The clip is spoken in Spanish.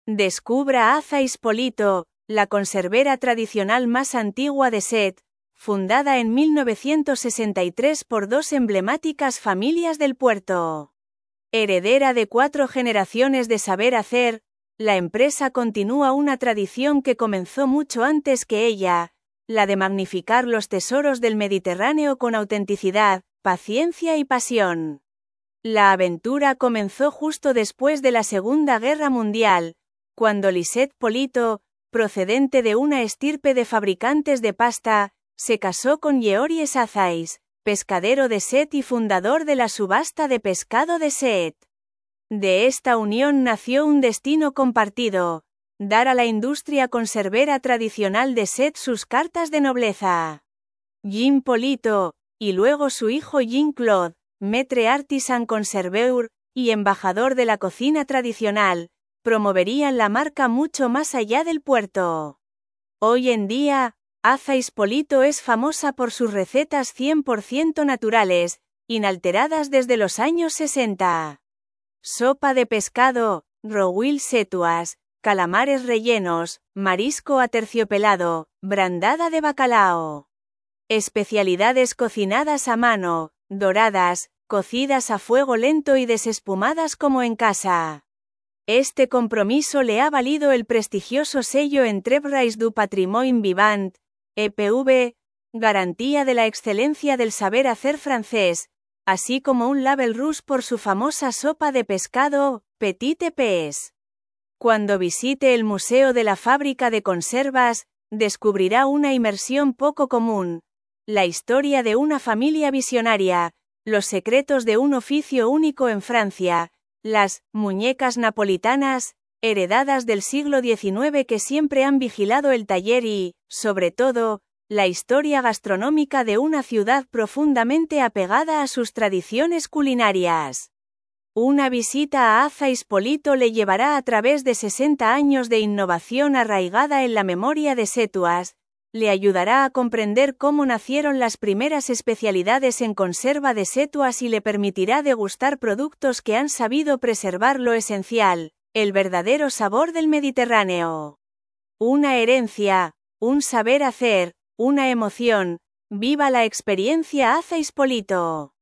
Descubra Aza Ispolito, la conservera tradicional más antigua de Set, fundada en 1963 por dos emblemáticas familias del puerto. Heredera de 4 generaciones de saber hacer, la empresa continúa una tradición que comenzó mucho antes que ella, la de magnificar los tesoros del Mediterráneo con autenticidad, paciencia y pasión. La aventura comenzó justo después de la Segunda Guerra Mundial, cuando Lisette Polito, procedente de una estirpe de fabricantes de pasta, se casó con Georges Azais, pescadero de Set y fundador de la subasta de pescado de Set. De esta unión nació un destino compartido: dar a la industria conservera tradicional de Set sus cartas de nobleza. Jean Polito, y luego su hijo Jean-Claude, maître artisan conserveur, y embajador de la cocina tradicional, promoverían la marca mucho más allá del puerto. Hoy en día, Aza Ispolito es famosa por sus recetas 100% naturales, inalteradas desde los años 60. Sopa de pescado, rouille setuas, calamares rellenos, marisco aterciopelado, brandada de bacalao. Especialidades cocinadas a mano, doradas, cocidas a fuego lento y desespumadas como en casa. Este compromiso le ha valido el prestigioso sello Entreprise du Patrimoine Vivant, EPV, garantía de la excelencia del saber hacer francés, así como un Label Rouge por su famosa sopa de pescado, Petit Epes. Cuando visite el Museo de la Fábrica de Conservas, descubrirá una inmersión poco común: la historia de una familia visionaria, los secretos de un oficio único en Francia, las muñecas napolitanas, heredadas del siglo XIX que siempre han vigilado el taller y, sobre todo, la historia gastronómica de una ciudad profundamente apegada a sus tradiciones culinarias. Una visita a Aza Ispolito le llevará a través de 60 años de innovación arraigada en la memoria de Setuas, le ayudará a comprender cómo nacieron las primeras especialidades en conserva de Setuas y le permitirá degustar productos que han sabido preservar lo esencial, el verdadero sabor del Mediterráneo. Una herencia, un saber hacer, una emoción. ¡Viva la experiencia Aza Ispolito!